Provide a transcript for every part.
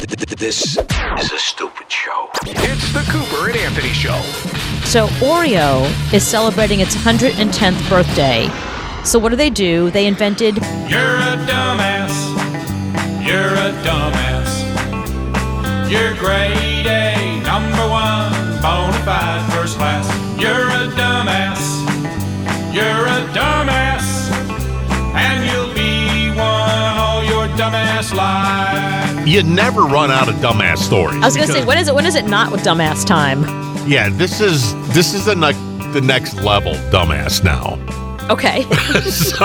This is a stupid show. It's the Cooper and Anthony Show. So Oreo is celebrating its 110th birthday. So what do? They invented... You're a dumbass. You're a dumbass. You're grade A, number one, bona fide, first class. You're a dumbass. You're a dumbass. And you'll be one all your dumbass life. You never run out of dumbass stories. I was going to say, when is it not with dumbass time? Yeah, this is the next level dumbass now. Okay. So,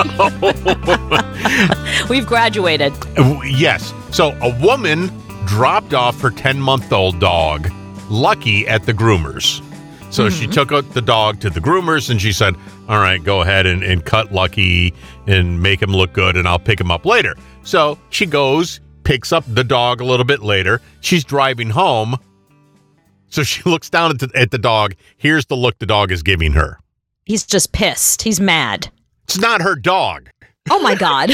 We've graduated. yes. So a woman dropped off her 10-month-old dog, Lucky, at the groomers. So she took the dog to the groomers and she said, all right, go ahead and cut Lucky and make him look good and I'll pick him up later. So she goes, picks up the dog a little bit later. She's driving home. So she looks down at the dog. Here's the look the dog is giving her. He's just pissed. He's mad. It's not her dog. Oh, my God.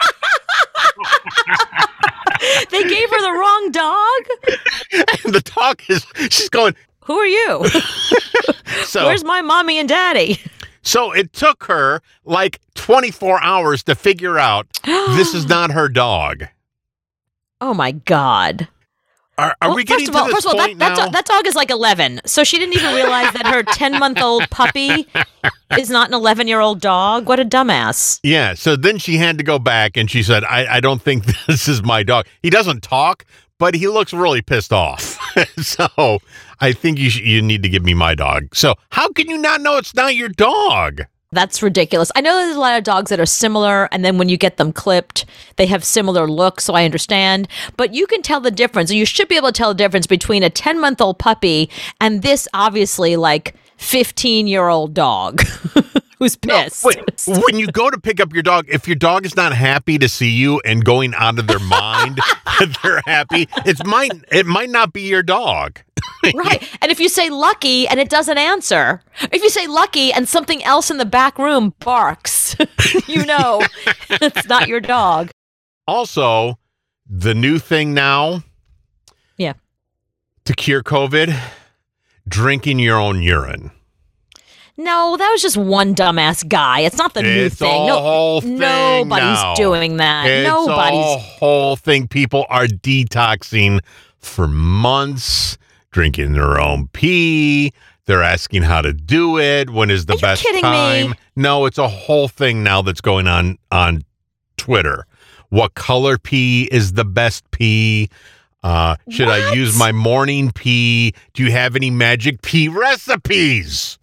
They gave her the wrong dog? And the dog she's going, Who are you? so Where's my mommy and daddy? So it took her like 24 hours to figure out this is not her dog. Oh, my God. Are we getting to this point now? That dog is like 11, so she didn't even realize that her 10-month-old puppy is not an 11-year-old dog. What a dumbass. Yeah, so then she had to go back and she said, I don't think this is my dog. He doesn't talk, but he looks really pissed off. So I think you need to give me my dog. So how can you not know it's not your dog? That's ridiculous. I know there's a lot of dogs that are similar, and then when you get them clipped, they have similar looks, so I understand. But you can tell the difference, and you should be able to tell the difference between a 10-month-old puppy and this obviously like 15-year-old dog who's pissed. No, wait, when you go to pick up your dog, if your dog is not happy to see you and going out of their mind that they're happy, it might not be your dog. Right. And if you say Lucky and it doesn't answer, if you say Lucky and something else in the back room barks, you know it's not your dog. Also, the new thing now, yeah, to cure COVID, drinking your own urine. No, that was just one dumbass guy. It's not the new thing. Whole thing nobody's now. doing that. It's Nobody's a whole thing. People are detoxing for months, drinking their own pee. They're asking how to do it. When is the best kidding time? me? No, it's a whole thing now that's going on Twitter. What color pee is the best pee? Should I use my morning pee? Do you have any magic pee recipes?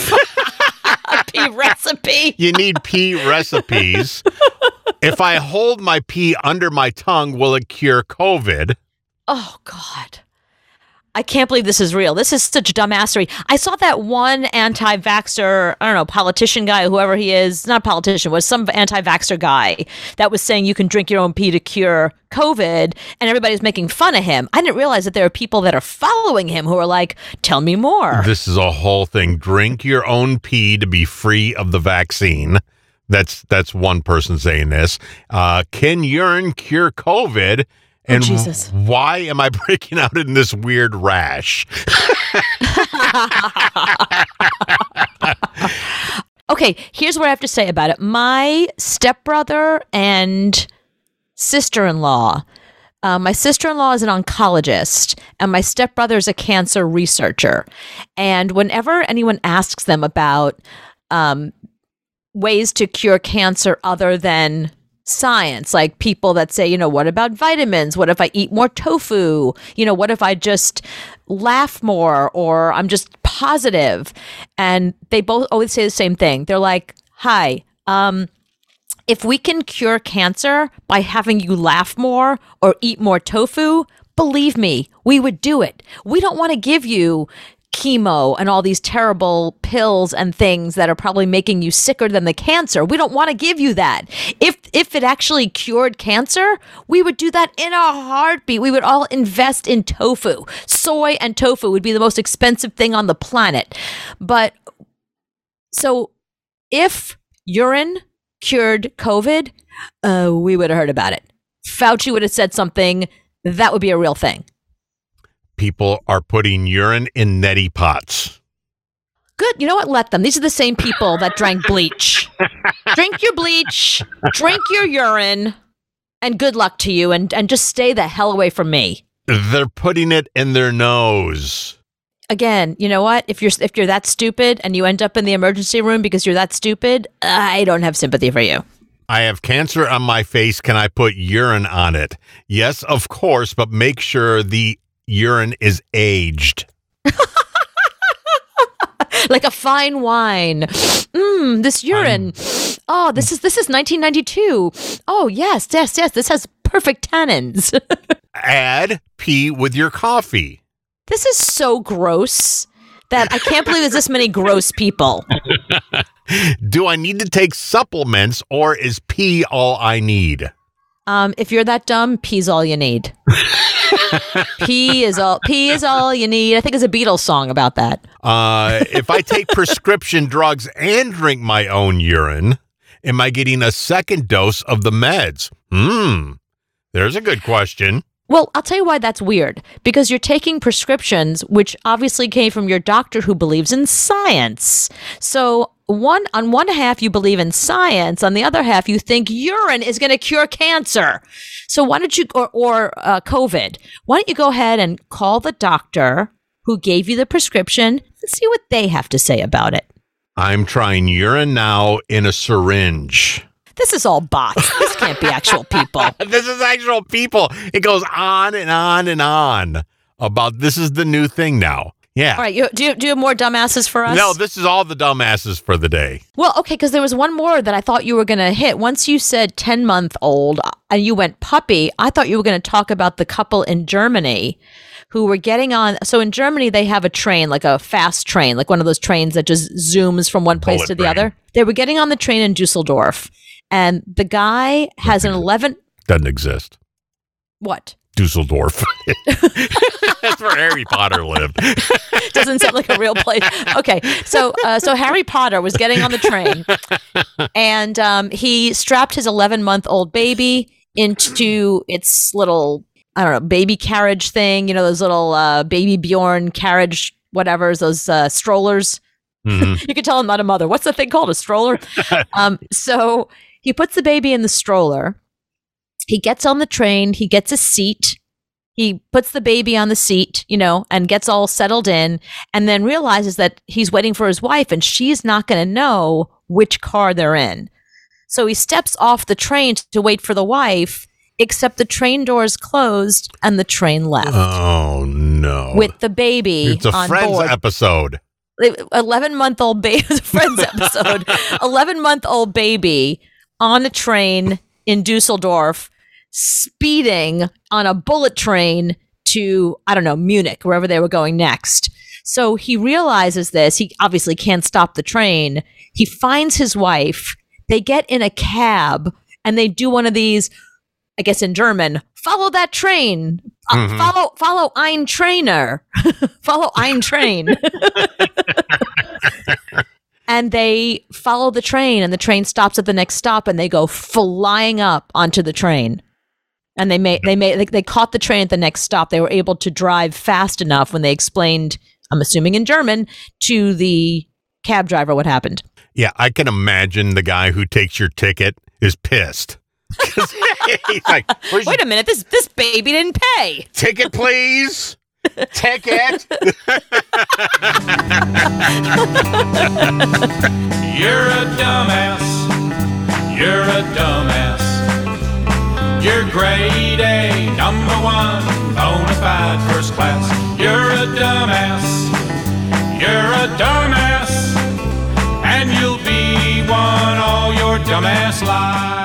a pee recipe. You need pee recipes. If I hold my pee under my tongue, will it cure COVID? Oh, God. I can't believe this is real. This is such dumbassery. I saw that one anti-vaxxer, I don't know, politician guy, whoever he is, not a politician, was some anti-vaxxer guy that was saying you can drink your own pee to cure COVID, and everybody's making fun of him. I didn't realize that there are people that are following him who are like, tell me more. This is a whole thing. Drink your own pee to be free of the vaccine. That's one person saying this. Can urine cure COVID? And Jesus. Why am I breaking out in this weird rash? Okay, here's what I have to say about it. My stepbrother and sister-in-law, my sister-in-law is an oncologist, and my stepbrother is a cancer researcher. And whenever anyone asks them about ways to cure cancer other than science, like people that say, what about vitamins? What if I eat more tofu? What if I just laugh more, or I'm just positive? And they both always say the same thing. They're like, hi, if we can cure cancer by having you laugh more or eat more tofu, believe me, we would do it. We don't want to give you chemo and all these terrible pills and things that are probably making you sicker than the cancer. We don't want to give you that. If it actually cured cancer, we would do that in a heartbeat. We would all invest in tofu. Soy and tofu would be the most expensive thing on the planet. But so if urine cured COVID, we would have heard about it. Fauci would have said something that would be a real thing. People are putting urine in neti pots. Good. You know what? Let them. These are the same people that drank bleach. Drink your bleach, drink your urine, and good luck to you, and just stay the hell away from me. They're putting it in their nose. Again, you know what? If you're that stupid and you end up in the emergency room because you're that stupid, I don't have sympathy for you. I have cancer on my face. Can I put urine on it? Yes, of course, but make sure the urine is aged. Like a fine wine. This urine. Oh, this is 1992. Oh, yes. This has perfect tannins. Add pee with your coffee. This is so gross that I can't believe there's this many gross people. Do I need to take supplements, or is pee all I need? If you're that dumb, pee's all you need. Pee is all you need. I think it's a Beatles song about that. If I take prescription drugs and drink my own urine, am I getting a second dose of the meds? There's a good question. Well, I'll tell you why that's weird. Because you're taking prescriptions, which obviously came from your doctor who believes in science. So on one half, you believe in science. On the other half, you think urine is going to cure cancer. So why don't you, or COVID, why don't you go ahead and call the doctor who gave you the prescription and see what they have to say about it? I'm trying urine now in a syringe. This is all bots. This can't be actual people. This is actual people. It goes on and on and on about this is the new thing now. Yeah. All right. Do you have more dumbasses for us? No, this is all the dumbasses for the day. Well, okay, because there was one more that I thought you were going to hit. Once you said 10-month-old and you went puppy, I thought you were going to talk about the couple in Germany who were getting on. So in Germany, they have a train, like a fast train, like one of those trains that just zooms from one place to the other. They were getting on the train in Dusseldorf. And the guy has an 11... Doesn't exist. What? Dusseldorf. That's where Harry Potter lived. Doesn't sound like a real place. Okay, so Harry Potter was getting on the train, and he strapped his 11-month-old baby into its little, I don't know, baby carriage thing. You know, those little baby Bjorn carriage, whatever, those strollers. Mm-hmm. You can tell I'm not a mother. What's the thing called? A stroller? So he puts the baby in the stroller. He gets on the train. He gets a seat. He puts the baby on the seat, you know, and gets all settled in, and then realizes that he's waiting for his wife and she's not going to know which car they're in. So he steps off the train to wait for the wife, except the train doors closed and the train left. Oh, no. With the baby It's a on Friends board. episode. 11-month-old baby, Friends episode. 11-month-old baby on a train in Dusseldorf, speeding on a bullet train to, I don't know, Munich, wherever they were going next. So he realizes this. He obviously can't stop the train. He finds his wife. They get in a cab and they do one of these, I guess in German, follow that train. Follow ein Trainer. Follow ein Train. And they follow the train, and the train stops at the next stop, and they go flying up onto the train. And they caught the train at the next stop. They were able to drive fast enough when they explained, I'm assuming in German, to the cab driver what happened. Yeah, I can imagine the guy who takes your ticket is pissed. He's like, wait a minute, this baby didn't pay. Ticket, please. Ticket. You're a dumbass. You're a dumbass. You're grade A, number one, bona fide first class. You're a dumbass. You're a dumbass. And you'll be one all your dumbass life.